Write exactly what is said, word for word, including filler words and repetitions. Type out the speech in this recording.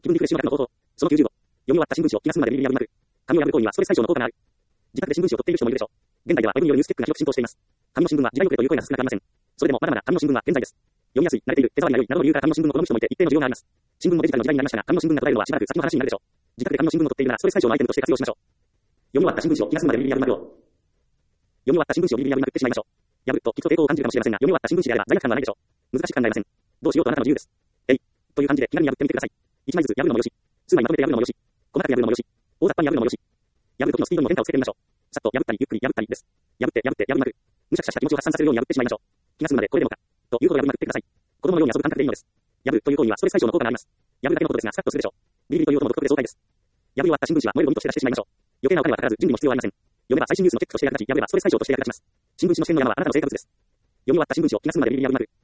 気分リフレッシュの方法。そのきゅうじゅうご。読み終わった新聞紙を気が済むまでビリビリ破る。紙を破る行為にはストレス解消の効果がある。自宅で新聞紙を取っている人もいるでしょう。現在ではウェブによるニューステックが広く浸透しています。紙の新聞は時代遅れという声が少なくありません。それでもまだまだ紙の新聞は健在です。読みやすい、慣れている、手触りが良いなどの理由から紙の新聞を好む人もいて一定の需要があります。新聞もデジタルの時代になりましたが、紙の新聞が途絶えるのはしばらく先の話になるでしょう。自宅で紙の新聞を取っているならストレス解消のアイテムとして活用しましょう。読み終わった新聞紙を気が済むまでビリビリ破るまくろう。読み終わった新聞紙をビリビリ破りまくってしまいましょう。破ると聞くと抵抗を感じるかもしれませんが、読み終わった新聞紙であれば罪悪感はないでしょう。難しく考えません。どうしようとあなたの自由です。えい。という感じで気軽に破ってみてください。一枚ずつ破るのもよし、数枚まとめて破るのもよし、細かく破るのもよし、大雑把に破るのもよし。破る時のスピードにも変化をつけてみましょう。さっと破ったりゆっくり破ったりです。破って破って破りまくる。むしゃくしゃした気持ちを発散させるように破ってしまいましょう。気が済むまでこれでもか。というほど破りまくってください。子供のように遊ぶ感覚でいいのです。破るという行為にはストレス解消の効果があります。破るだけのことですがスカッとするでしょう。ビリビリという音も独特で爽快です。破り終わった新聞紙は燃えるゴミとして出してしまいましょう。余計なお金はかからず準備も必要はありません。読めば最新ニュースのチェックとして役立ち、破ればストレス解消として役立ちます。新聞紙の視点の山はあなたの生活です。読み終わった新聞紙を気が済むまでビリビリ破りまくる。